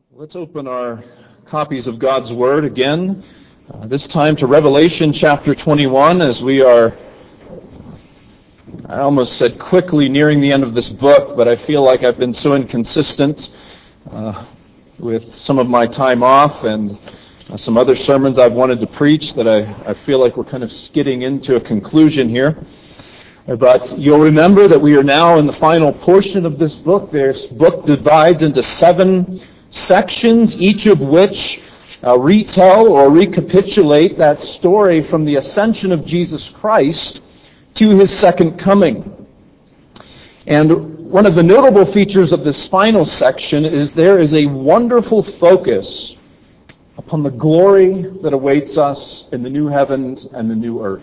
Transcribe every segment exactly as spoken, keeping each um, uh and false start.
Let's open our copies of God's Word again, uh, this time to Revelation chapter twenty-one, as we are, I almost said quickly nearing the end of this book, but I feel like I've been so inconsistent uh, with some of my time off and uh, some other sermons I've wanted to preach that I, I feel like we're kind of skidding into a conclusion here. But you'll remember that we are now in the final portion of this book. This book divides into seven sections, each of which uh, retell or recapitulate that story from the ascension of Jesus Christ to His second coming. And one of the notable features of this final section is there is a wonderful focus upon the glory that awaits us in the new heavens and the new earth.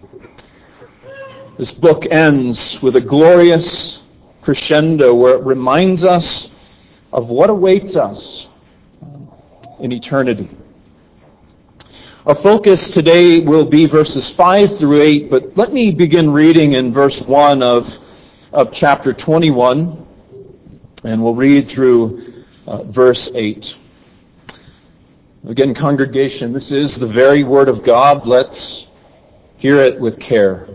This book ends with a glorious crescendo where it reminds us of what awaits us in eternity. Our focus today will be verses five through eight, but let me begin reading in verse one of, of chapter twenty-one, and we'll read through uh, verse eight. Again, congregation, this is the very Word of God. Let's hear it with care.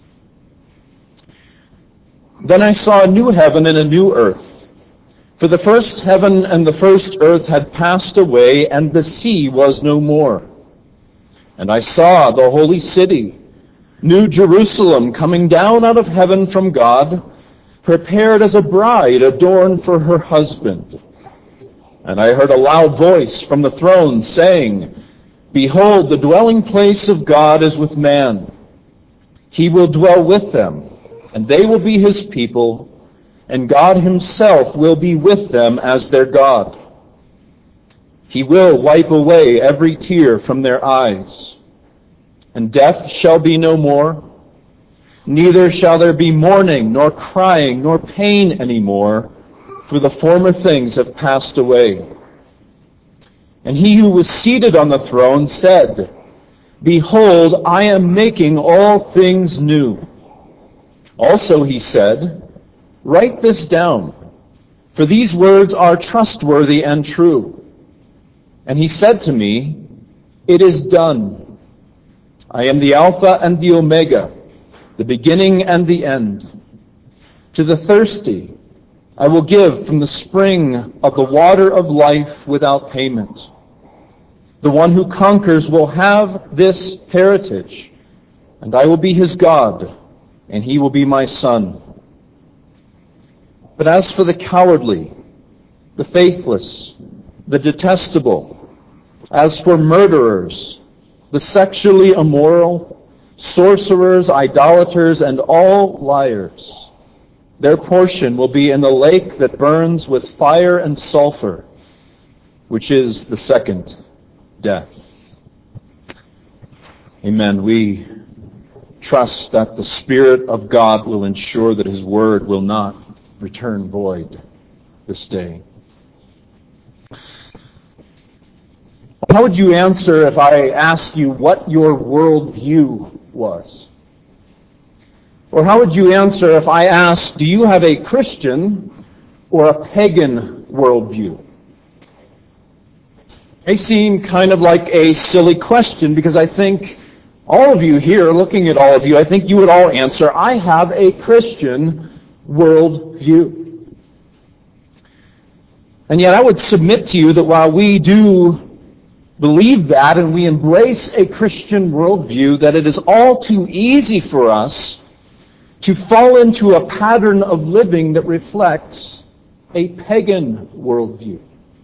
Then I saw a new heaven and a new earth. For the first heaven and the first earth had passed away, and the sea was no more. And I saw the holy city, New Jerusalem, coming down out of heaven from God, prepared as a bride adorned for her husband. And I heard a loud voice from the throne saying, Behold, the dwelling place of God is with man. He will dwell with them, and they will be His people, and God Himself will be with them as their God. He will wipe away every tear from their eyes, and death shall be no more. Neither shall there be mourning, nor crying, nor pain any more, for the former things have passed away. And He who was seated on the throne said, Behold, I am making all things new. Also He said, Write this down, for these words are trustworthy and true. And He said to me, It is done. I am the Alpha and the Omega, the beginning and the end. To the thirsty, I will give from the spring of the water of life without payment. The one who conquers will have this heritage, and I will be his God, and he will be my son. But as for the cowardly, the faithless, the detestable, as for murderers, the sexually immoral, sorcerers, idolaters, and all liars, their portion will be in the lake that burns with fire and sulfur, which is the second death. Amen. We trust that the Spirit of God will ensure that His Word will not return void this day. How would you answer if I asked you what your worldview was? Or how would you answer if I asked, do you have a Christian or a pagan worldview? It may seem kind of like a silly question, because I think all of you here, looking at all of you, I think you would all answer, I have a Christian worldview. And yet I would submit to you that while we do believe that and we embrace a Christian worldview, that it is all too easy for us to fall into a pattern of living that reflects a pagan worldview.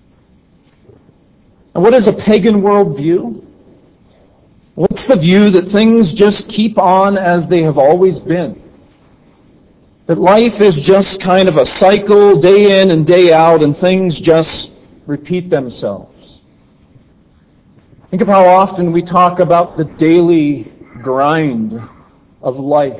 And what is a pagan worldview? What's the view that things just keep on as they have always been? That life is just kind of a cycle, day in and day out, and things just repeat themselves. Think of how often we talk about the daily grind of life.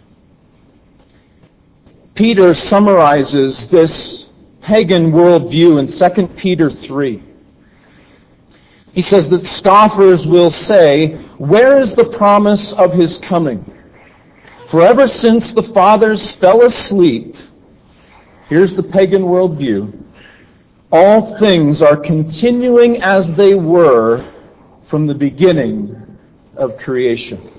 Peter summarizes this pagan worldview in Second Peter three. He says that scoffers will say, Where is the promise of His coming? For ever since the fathers fell asleep, here's the pagan worldview, all things are continuing as they were from the beginning of creation.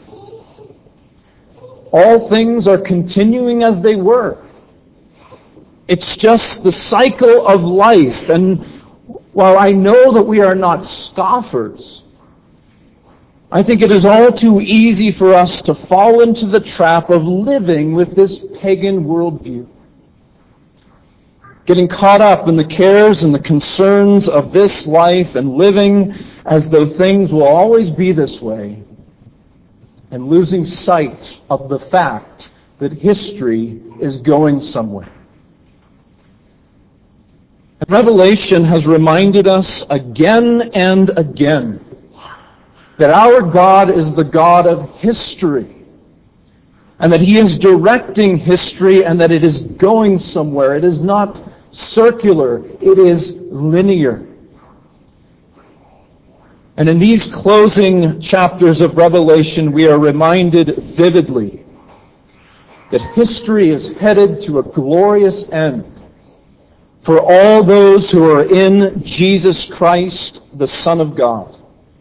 All things are continuing as they were. It's just the cycle of life. And while I know that we are not scoffers, I think it is all too easy for us to fall into the trap of living with this pagan worldview. Getting caught up in the cares and the concerns of this life and living as though things will always be this way, and losing sight of the fact that history is going somewhere. And Revelation has reminded us again and again that our God is the God of history, and that He is directing history, and that it is going somewhere. It is not circular, it is linear. And in these closing chapters of Revelation, we are reminded vividly that history is headed to a glorious end for all those who are in Jesus Christ, the Son of God.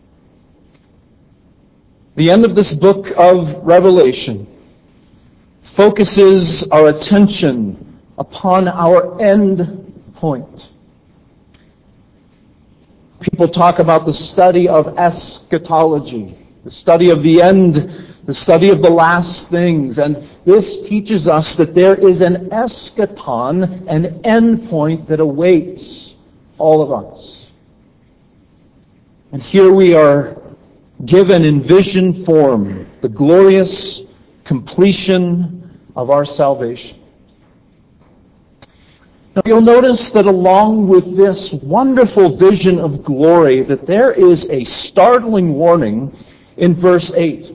The end of this book of Revelation focuses our attention upon our end point. People talk about the study of eschatology, the study of the end, the study of the last things, and this teaches us that there is an eschaton, an end point that awaits all of us. And here we are given in vision form the glorious completion of our salvation. Now you'll notice that along with this wonderful vision of glory, that there is a startling warning in verse eight.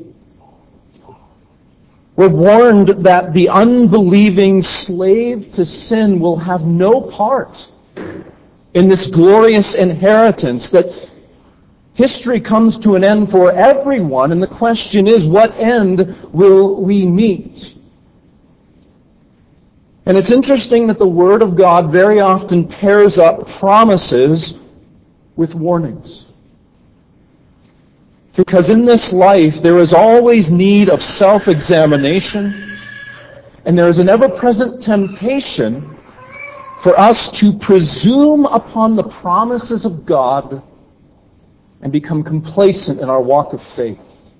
We're warned that the unbelieving slave to sin will have no part in this glorious inheritance, that history comes to an end for everyone, and the question is, what end will we meet? And it's interesting that the Word of God very often pairs up promises with warnings. Because in this life, there is always need of self-examination, and there is an ever-present temptation for us to presume upon the promises of God and become complacent in our walk of faith.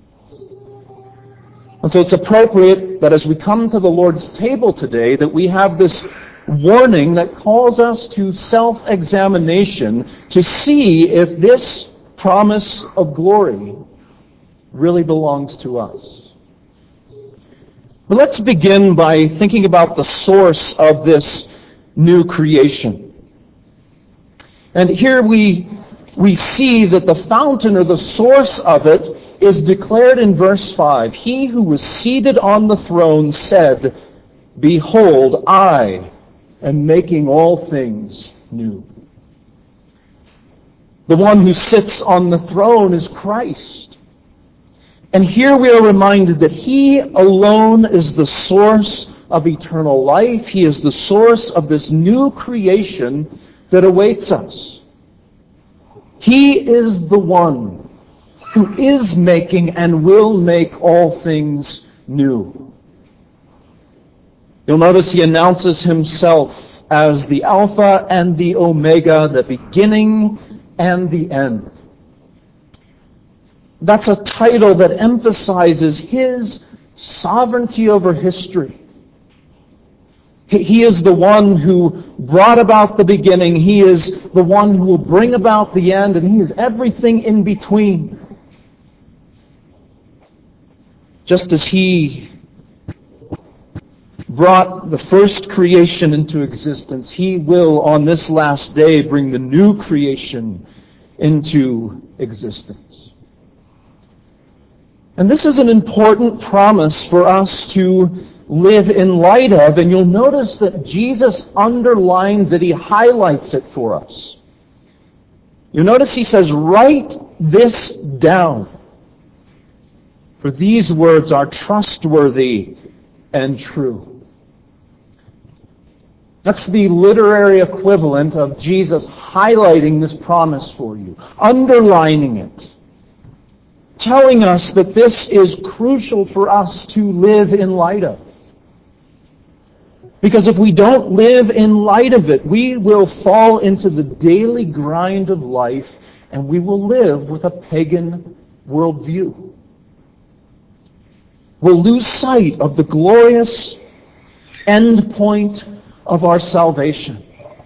And so it's appropriate that as we come to the Lord's table today, that we have this warning that calls us to self-examination to see if this promise of glory really belongs to us. But let's begin by thinking about the source of this new creation. And here we we see that the fountain or the source of it is declared in verse five. He who was seated on the throne said, "Behold, I am making all things new." The one who sits on the throne is Christ. And here we are reminded that He alone is the source of eternal life. He is the source of this new creation that awaits us. He is the one who is making and will make all things new. You'll notice He announces Himself as the Alpha and the Omega, the beginning and the end. That's a title that emphasizes His sovereignty over history. He is the one who brought about the beginning. He is the one who will bring about the end, and He is everything in between. Just as He brought the first creation into existence, He will on this last day bring the new creation into existence. And this is an important promise for us to live in light of, and you'll notice that Jesus underlines it, He highlights it for us. You'll notice He says, "Write this down, for these words are trustworthy and true." That's the literary equivalent of Jesus highlighting this promise for you, underlining it, telling us that this is crucial for us to live in light of. Because if we don't live in light of it, we will fall into the daily grind of life and we will live with a pagan worldview. We'll lose sight of the glorious end point of our salvation.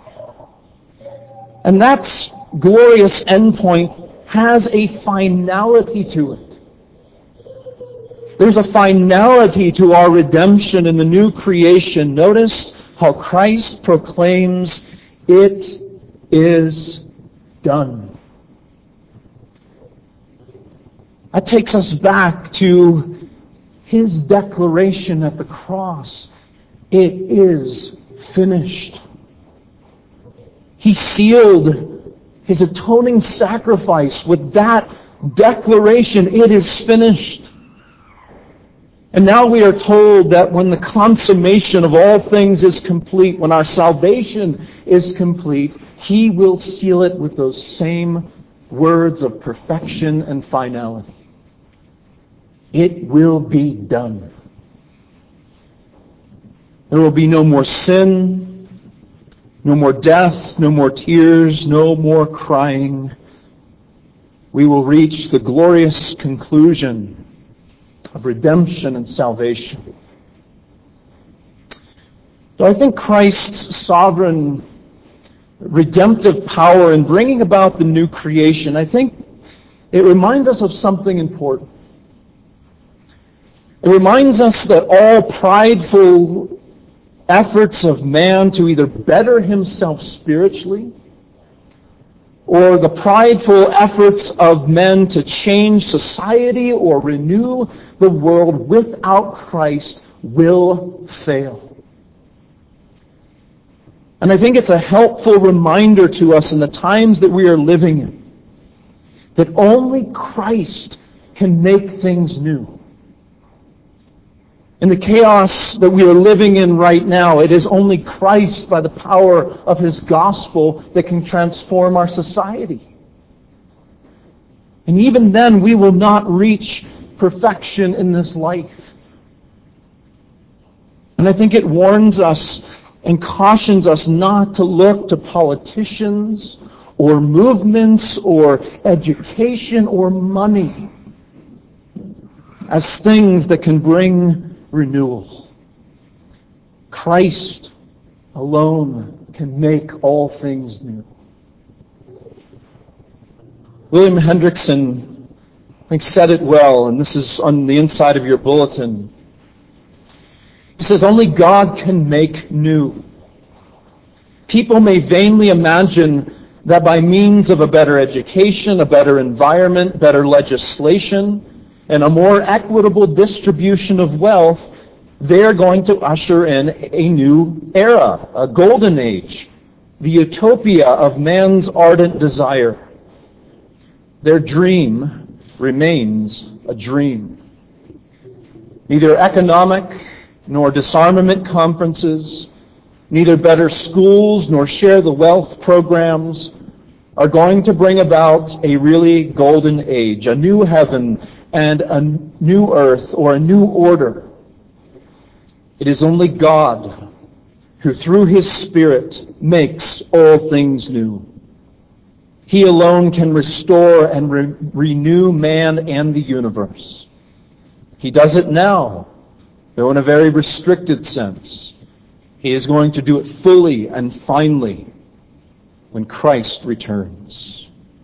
And that glorious end point has a finality to it. There's a finality to our redemption in the new creation. Notice how Christ proclaims, "It is done." That takes us back to His declaration at the cross. It is finished. He sealed His atoning sacrifice with that declaration, "It is finished." And now we are told that when the consummation of all things is complete, when our salvation is complete, He will seal it with those same words of perfection and finality. It will be done. There will be no more sin, no more death, no more tears, no more crying. We will reach the glorious conclusion of redemption and salvation. So I think Christ's sovereign redemptive power in bringing about the new creation, I think it reminds us of something important. It reminds us that all prideful efforts of man to either better himself spiritually or the prideful efforts of men to change society or renew the world without Christ will fail. And I think it's a helpful reminder to us in the times that we are living in that only Christ can make things new. In the chaos that we are living in right now, it is only Christ, by the power of His gospel, that can transform our society. And even then, we will not reach perfection in this life. And I think it warns us and cautions us not to look to politicians or movements or education or money as things that can bring renewal. Christ alone can make all things new. William Hendrickson, I think, said it well, and this is on the inside of your bulletin. He says, "Only God can make new. People may vainly imagine that by means of a better education, a better environment, better legislation, and a more equitable distribution of wealth, they're going to usher in a new era, a golden age, the utopia of man's ardent desire. Their dream remains a dream. Neither economic nor disarmament conferences, neither better schools nor share the wealth programs are going to bring about a really golden age, a new heaven and a new earth, or a new order. It is only God who through His Spirit makes all things new. He alone can restore and re- renew man and the universe. He does it now, though in a very restricted sense. He is going to do it fully and finally when Christ returns.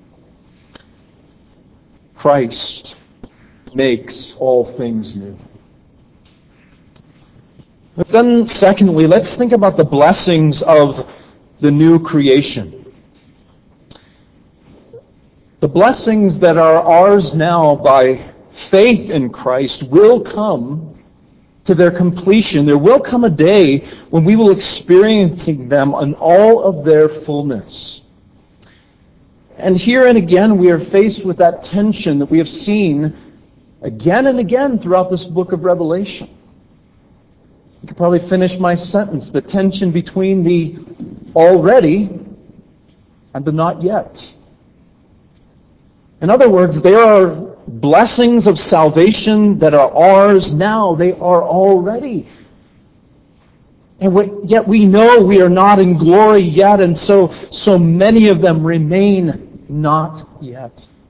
Christ makes all things new. But then, secondly, let's think about the blessings of the new creation. The blessings that are ours now by faith in Christ will come to their completion. There will come a day when we will experience them in all of their fullness. And here and again we are faced with that tension that we have seen again and again throughout this book of Revelation. I could probably finish my sentence. The tension between the already and the not yet. In other words, there are blessings of salvation that are ours now. They are already. And we, yet we know we are not in glory yet, and so, so many of them remain not yet.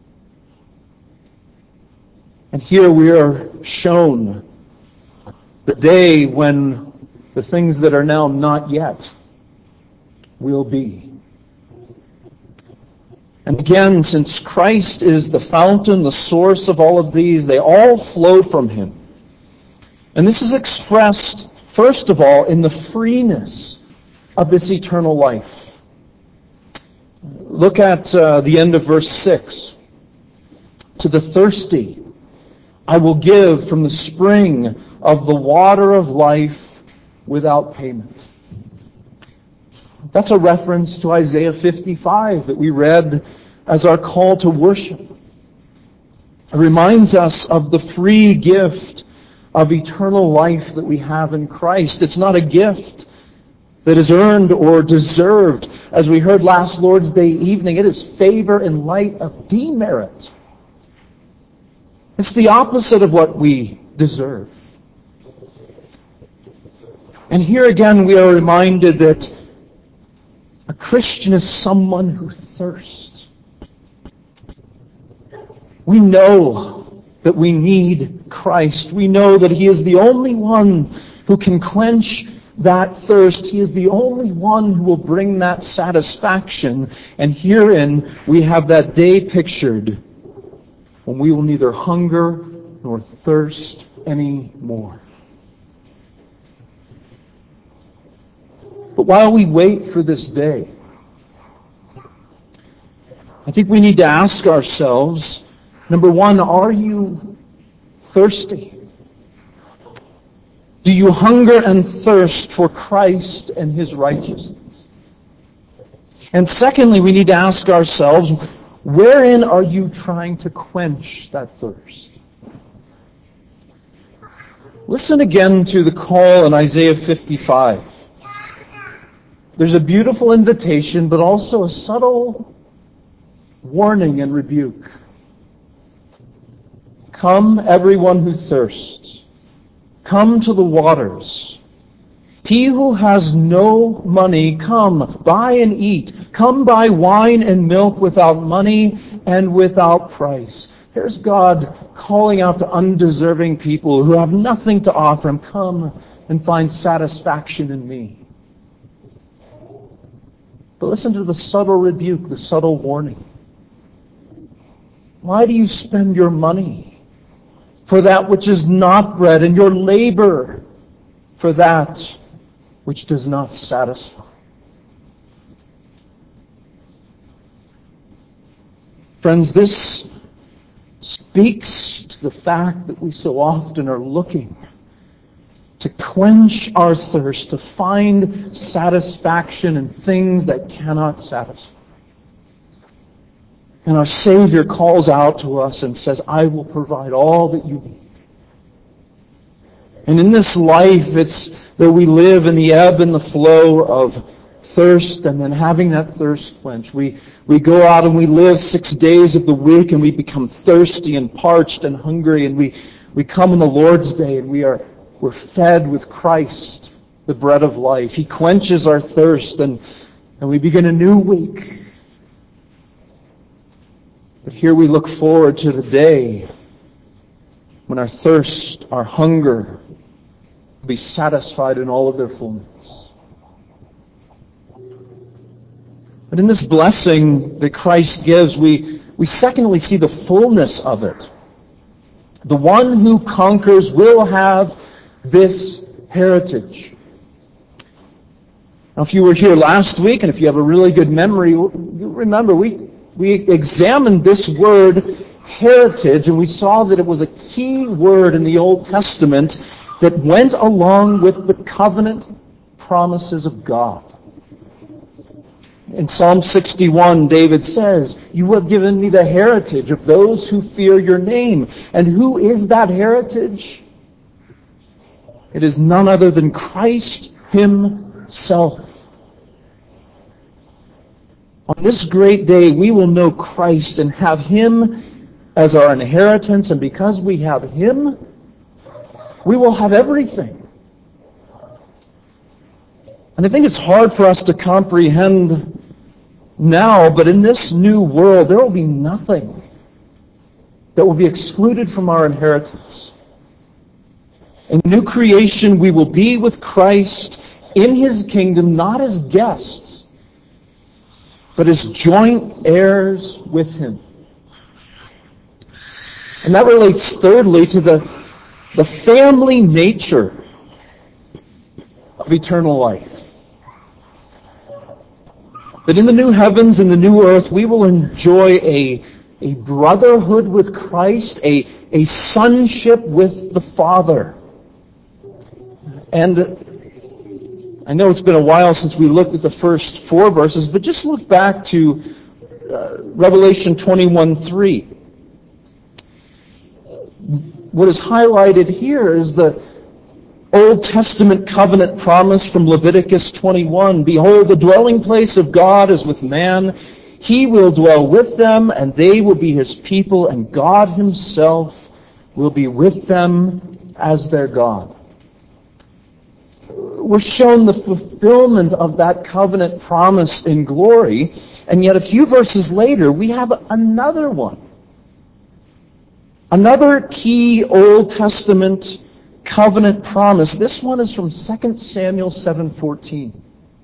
And here we are shown the day when the things that are now not yet will be. And again, since Christ is the fountain, the source of all of these, they all flow from Him. And this is expressed, first of all, in the freeness of this eternal life. Look at uh, the end of verse six. To the thirsty, I will give from the spring of the water of life without payment. That's a reference to Isaiah fifty-five that we read as our call to worship. It reminds us of the free gift of eternal life that we have in Christ. It's not a gift that is earned or deserved. As we heard last Lord's Day evening, it is favor in light of demerit. It's the opposite of what we deserve. And here again we are reminded that a Christian is someone who thirsts. We know that we need Christ. We know that He is the only one who can quench that thirst. He is the only one who will bring that satisfaction. And herein we have that day pictured when we will neither hunger nor thirst anymore. But while we wait for this day, I think we need to ask ourselves, number one, are you thirsty? Do you hunger and thirst for Christ and His righteousness? And secondly, we need to ask ourselves, wherein are you trying to quench that thirst? Listen again to the call in Isaiah fifty-five. There's a beautiful invitation, but also a subtle warning and rebuke. Come, everyone who thirsts. Come to the waters. He who has no money, come, buy and eat. Come buy wine and milk without money and without price. Here's God calling out to undeserving people who have nothing to offer Him. Come and find satisfaction in me. But listen to the subtle rebuke, the subtle warning. Why do you spend your money for that which is not bread, and your labor for that which does not satisfy? Friends, this speaks to the fact that we so often are looking to quench our thirst, to find satisfaction in things that cannot satisfy. And our Savior calls out to us and says, I will provide all that you need. And in this life, it's that we live in the ebb and the flow of thirst and then having that thirst quenched. We, we go out and we live six days of the week and we become thirsty and parched and hungry, and we, we come on the Lord's Day and we are we're fed with Christ, the bread of life. He quenches our thirst, and, and we begin a new week. But here we look forward to the day when our thirst, our hunger, will be satisfied in all of their fullness. But in this blessing that Christ gives, we, we secondly see the fullness of it. The one who conquers will have this heritage. Now, if you were here last week, and if you have a really good memory, you remember we we examined this word heritage, and we saw that it was a key word in the Old Testament that went along with the covenant promises of God. In Psalm sixty-one, David says, you have given me the heritage of those who fear your name. And who is that heritage? It is none other than Christ Himself. On this great day, we will know Christ and have Him as our inheritance, and because we have Him, we will have everything. And I think it's hard for us to comprehend now, but in this new world, there will be nothing that will be excluded from our inheritance. In new creation, we will be with Christ in His kingdom, not as guests, but as joint heirs with Him. And that relates thirdly to the, the family nature of eternal life. That in the new heavens and the new earth, we will enjoy a, a brotherhood with Christ, a, a sonship with the Father. And I know it's been a while since we looked at the first four verses, but just look back to uh, Revelation twenty-one three. What is highlighted here is the Old Testament covenant promise from Leviticus twenty-one. Behold, the dwelling place of God is with man. He will dwell with them, and they will be His people, and God Himself will be with them as their God. We're shown the fulfillment of that covenant promise in glory, and yet a few verses later, we have another one. Another key Old Testament covenant promise. This one is from Second Samuel seven fourteen.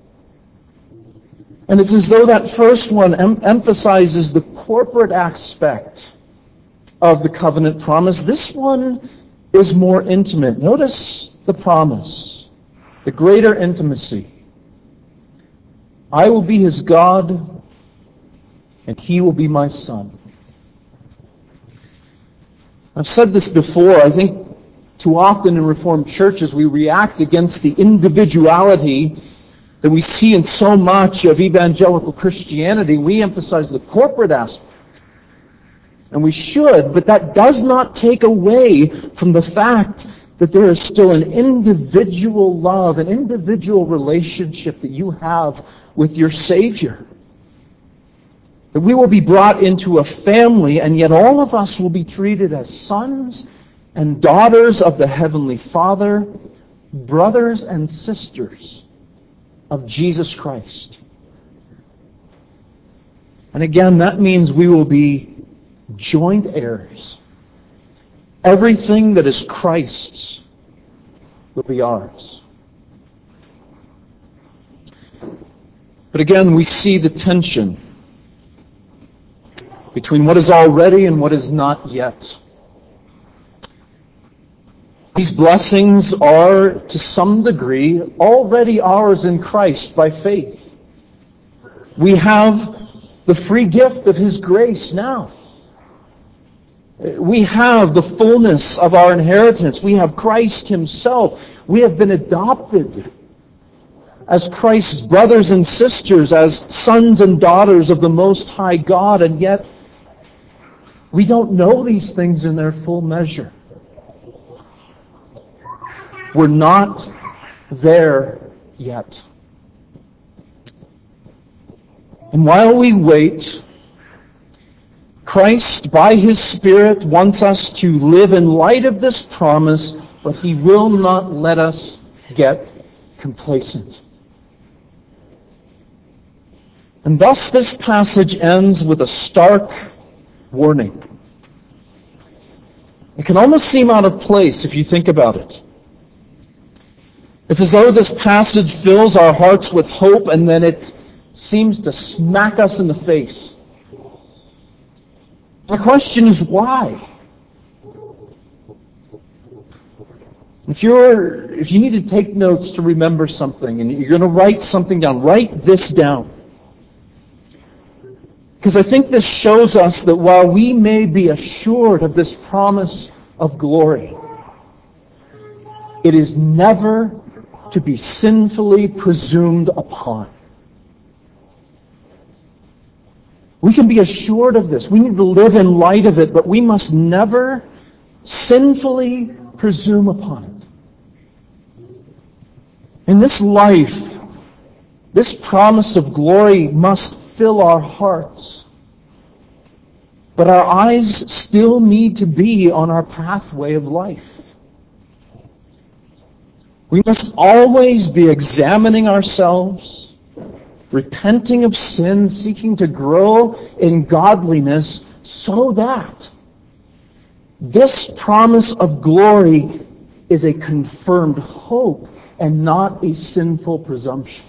And it's as though that first one em- emphasizes the corporate aspect of the covenant promise. This one is more intimate. Notice the promise. The greater intimacy. I will be his God, and he will be my son. I've said this before. I think too often in Reformed churches we react against the individuality that we see in so much of evangelical Christianity. We emphasize the corporate aspect. And we should, but that does not take away from the fact that there is still an individual love, an individual relationship that you have with your Savior. That we will be brought into a family, and yet all of us will be treated as sons and daughters of the Heavenly Father, brothers and sisters of Jesus Christ. And again, that means we will be joint heirs. Everything that is Christ's will be ours. But again, we see the tension between what is already and what is not yet. These blessings are, to some degree, already ours in Christ by faith. We have the free gift of His grace now. We have the fullness of our inheritance. We have Christ Himself. We have been adopted as Christ's brothers and sisters, as sons and daughters of the Most High God, and yet we don't know these things in their full measure. We're not there yet. And while we wait, Christ, by His Spirit, wants us to live in light of this promise, but He will not let us get complacent. And thus this passage ends with a stark warning. It can almost seem out of place if you think about it. It's as though this passage fills our hearts with hope, and then it seems to smack us in the face. The question is why? If you're, if you need to take notes to remember something and you're going to write something down, write this down. Because I think this shows us that while we may be assured of this promise of glory, it is never to be sinfully presumed upon. We can be assured of this. We need to live in light of it, but we must never sinfully presume upon it. In this life, this promise of glory must fill our hearts. But our eyes still need to be on our pathway of life. We must always be examining ourselves, repenting of sin, seeking to grow in godliness, so that this promise of glory is a confirmed hope and not a sinful presumption.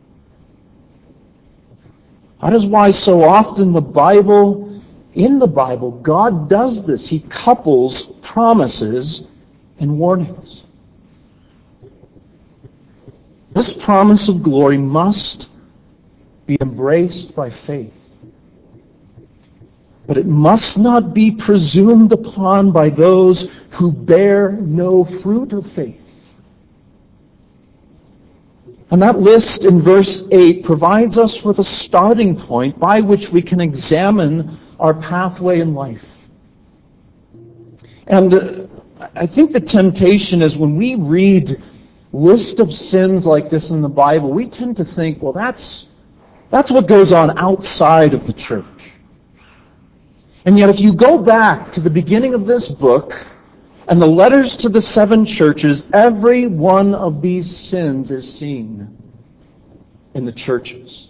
That is why so often the Bible, in the Bible, God does this. He couples promises and warnings. This promise of glory must be embraced by faith. But it must not be presumed upon by those who bear no fruit of faith. And that list in verse eight provides us with a starting point by which we can examine our pathway in life. And uh, I think the temptation is when we read list of sins like this in the Bible, we tend to think, well, that's that's what goes on outside of the church. And yet if you go back to the beginning of this book and the letters to the seven churches, every one of these sins is seen in the churches.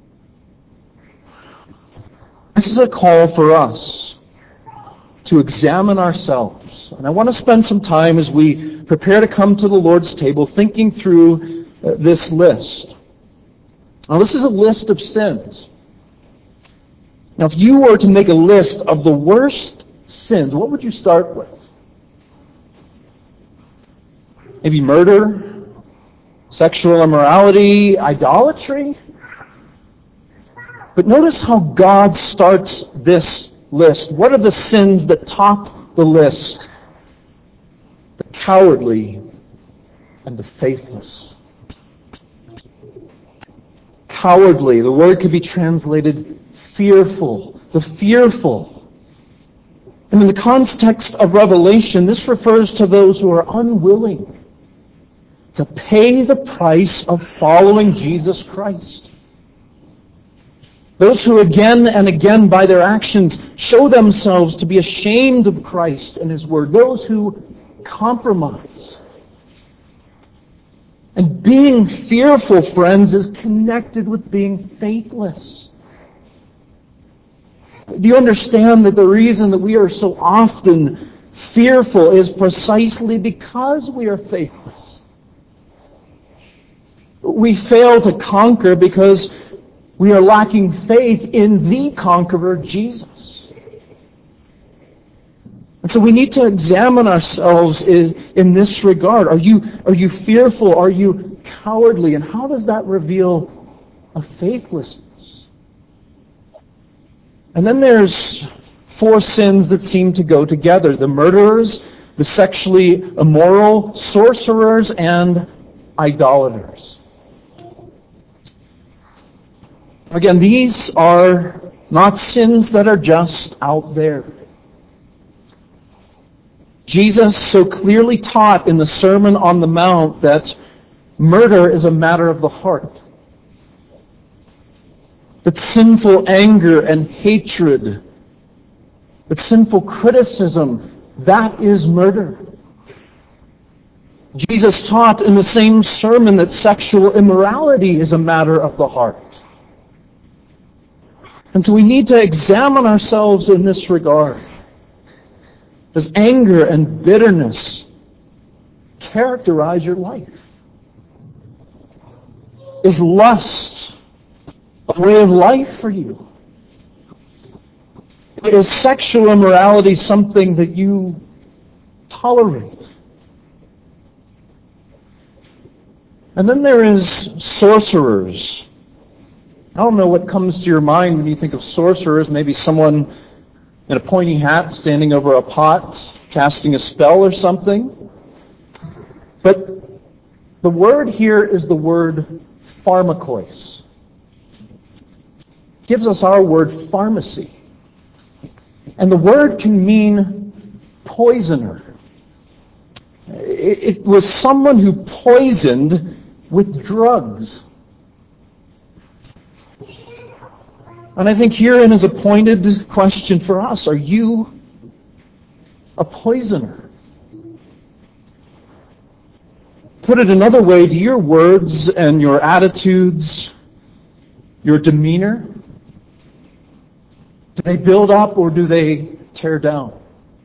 This is a call for us to examine ourselves. And I want to spend some time as we prepare to come to the Lord's table thinking through uh, this list. Now, this is a list of sins. Now, if you were to make a list of the worst sins, what would you start with? Maybe murder, sexual immorality, idolatry? But notice how God starts this list. What are the sins that top the list? The cowardly and the faithless. Cowardly, the word could be translated fearful, the fearful. And in the context of Revelation, this refers to those who are unwilling to pay the price of following Jesus Christ. Those who again and again by their actions show themselves to be ashamed of Christ and His Word. Those who compromise. And being fearful, friends, is connected with being faithless. Do you understand that the reason that we are so often fearful is precisely because we are faithless? We fail to conquer because we are lacking faith in the conqueror, Jesus. And so we need to examine ourselves in, in this regard. Are you, are you fearful? Are you cowardly? And how does that reveal a faithlessness? And then there's four sins that seem to go together. The murderers, the sexually immoral, sorcerers, and idolaters. Again, these are not sins that are just out there. Jesus so clearly taught in the Sermon on the Mount that murder is a matter of the heart. That sinful anger and hatred, that sinful criticism, that is murder. Jesus taught in the same sermon that sexual immorality is a matter of the heart. And so we need to examine ourselves in this regard. Does anger and bitterness characterize your life? Is lust a way of life for you? Is sexual immorality something that you tolerate? And then there is sorcerers. I don't know what comes to your mind when you think of sorcerers. Maybe someone in a pointy hat standing over a pot, casting a spell or something. But the word here is the word pharmakois. It gives us our word pharmacy. And the word can mean poisoner. It, it was someone who poisoned with drugs. And I think herein is a pointed question for us. Are you a poisoner? Put it another way, do your words and your attitudes, your demeanor, do they build up or do they tear down?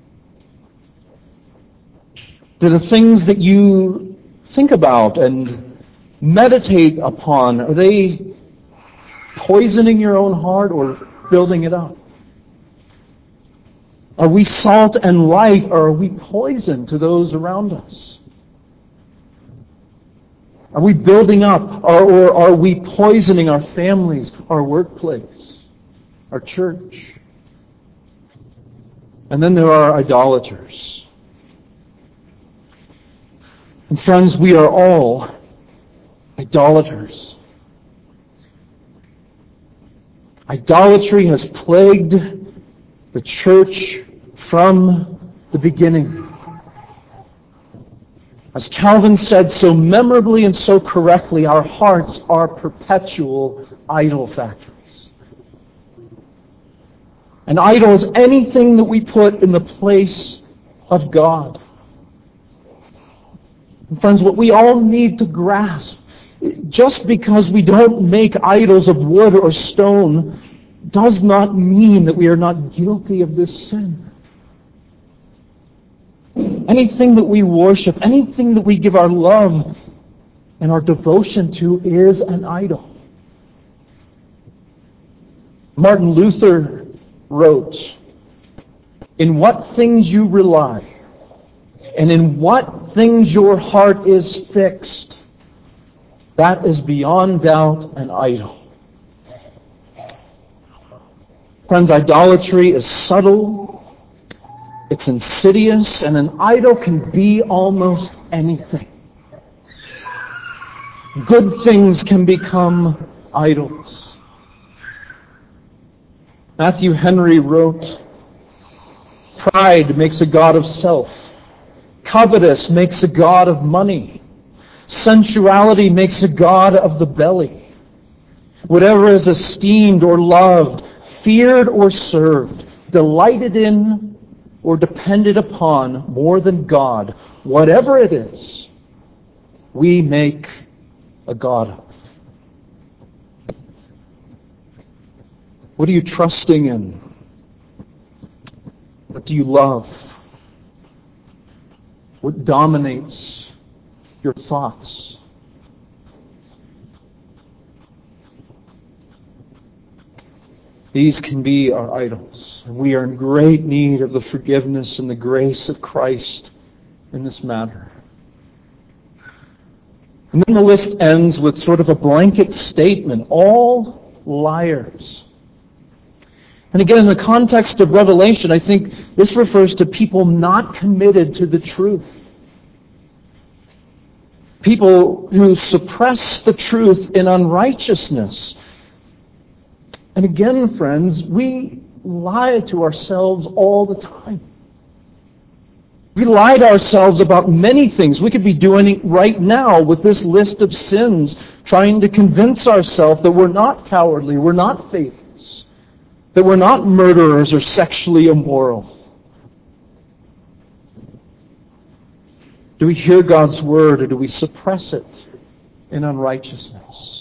Do the things that you think about and meditate upon, are they poisoning your own heart or building it up? Are we salt and light, or are we poison to those around us? Are we building up, or, or are we poisoning our families, our workplace, our church? And then there are idolaters. And friends, we are all idolaters. Idolatry has plagued the church from the beginning. As Calvin said so memorably and so correctly, our hearts are perpetual idol factories. An idol is anything that we put in the place of God. And friends, what we all need to grasp, just because we don't make idols of wood or stone, does not mean that we are not guilty of this sin. Anything that we worship, anything that we give our love and our devotion to is an idol. Martin Luther wrote, "In what things you rely, and in what things your heart is fixed, that is beyond doubt an idol." Friends, idolatry is subtle, it's insidious, and an idol can be almost anything. Good things can become idols. Matthew Henry wrote, "Pride makes a god of self. Covetous makes a god of money. Sensuality makes a god of the belly. Whatever is esteemed or loved, feared or served, delighted in or depended upon more than God, whatever it is, we make a god of." What are you trusting in? What do you love? What dominates your thoughts? These can be our idols. And we are in great need of the forgiveness and the grace of Christ in this matter. And then the list ends with sort of a blanket statement. All liars. And again, in the context of Revelation, I think this refers to people not committed to the truth. People who suppress the truth in unrighteousness. And again, friends, we lie to ourselves all the time. We lie to ourselves about many things. We could be doing it right now with this list of sins, trying to convince ourselves that we're not cowardly, we're not faithless, that we're not murderers or sexually immoral. Do we hear God's word, or do we suppress it in unrighteousness?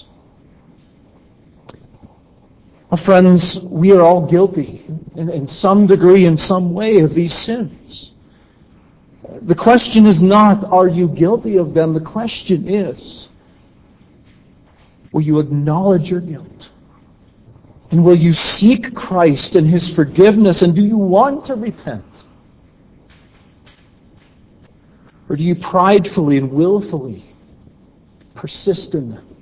Well, friends, we are all guilty in, in some degree, in some way, of these sins. The question is not, are you guilty of them? The question is, will you acknowledge your guilt? And will you seek Christ and His forgiveness? And do you want to repent? Or do you pridefully and willfully persist in them?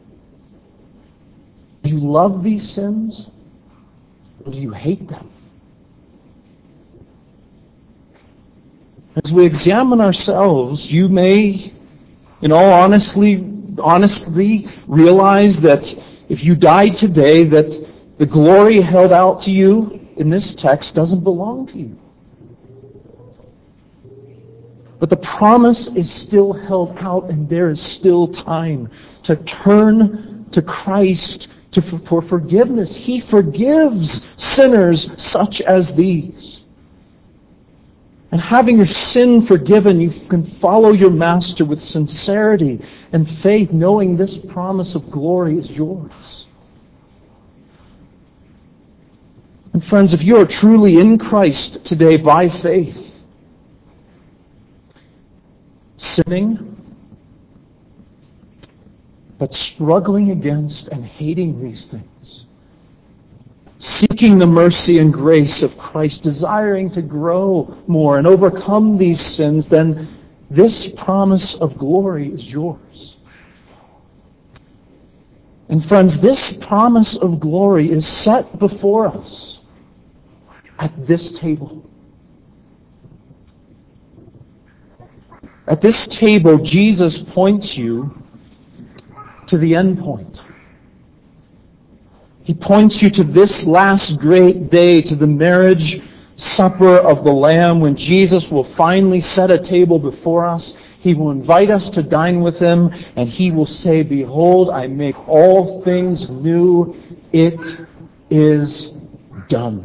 Do you love these sins? Or do you hate them? As we examine ourselves, you may, in all honesty, honestly realize that if you died today, that the glory held out to you in this text doesn't belong to you. But the promise is still held out, and there is still time to turn to Christ to, for forgiveness. He forgives sinners such as these. And having your sin forgiven, you can follow your Master with sincerity and faith, knowing this promise of glory is yours. And friends, if you are truly in Christ today by faith, sinning, but struggling against and hating these things, seeking the mercy and grace of Christ, desiring to grow more and overcome these sins, then this promise of glory is yours. And friends, this promise of glory is set before us at this table. At this table, Jesus points you to the end point. He points you to this last great day, to the marriage supper of the Lamb, when Jesus will finally set a table before us. He will invite us to dine with Him, and He will say, "Behold, I make all things new. It is done."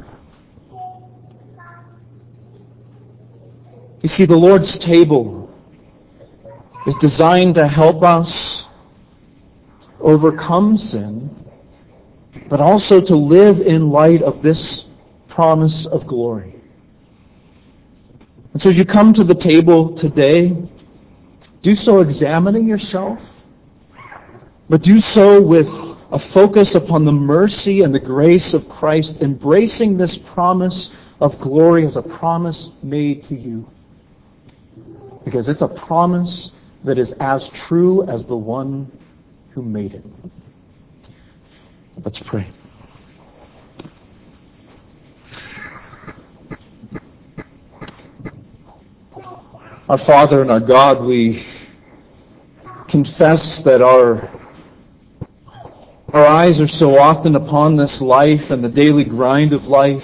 You see, the Lord's table is designed to help us overcome sin, but also to live in light of this promise of glory. And so as you come to the table today, do so examining yourself, but do so with a focus upon the mercy and the grace of Christ, embracing this promise of glory as a promise made to you. Because it's a promise that is as true as the one who made it. Let's pray. Our Father and our God, we confess that our our eyes are so often upon this life and the daily grind of life.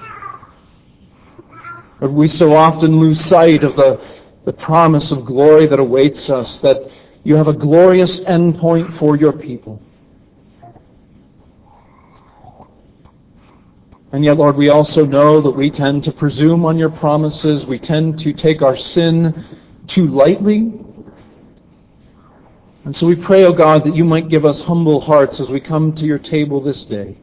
But we so often lose sight of the, the promise of glory that awaits us, that you have a glorious endpoint for your people. And yet, Lord, we also know that we tend to presume on your promises. We tend to take our sin too lightly. And so we pray, O God, that you might give us humble hearts as we come to your table this day.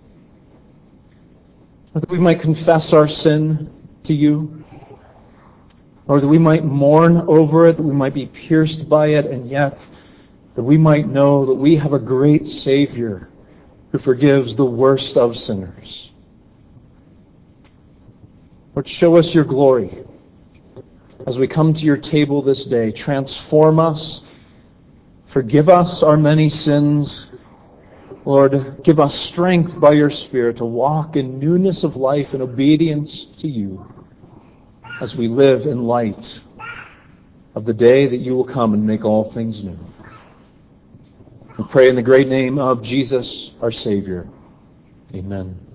Or that we might confess our sin to you. Or that we might mourn over it, that we might be pierced by it, and yet that we might know that we have a great Savior who forgives the worst of sinners. Lord, show us your glory as we come to your table this day. Transform us. Forgive us our many sins. Lord, give us strength by your Spirit to walk in newness of life and obedience to you as we live in light of the day that you will come and make all things new. We pray in the great name of Jesus, our Savior. Amen.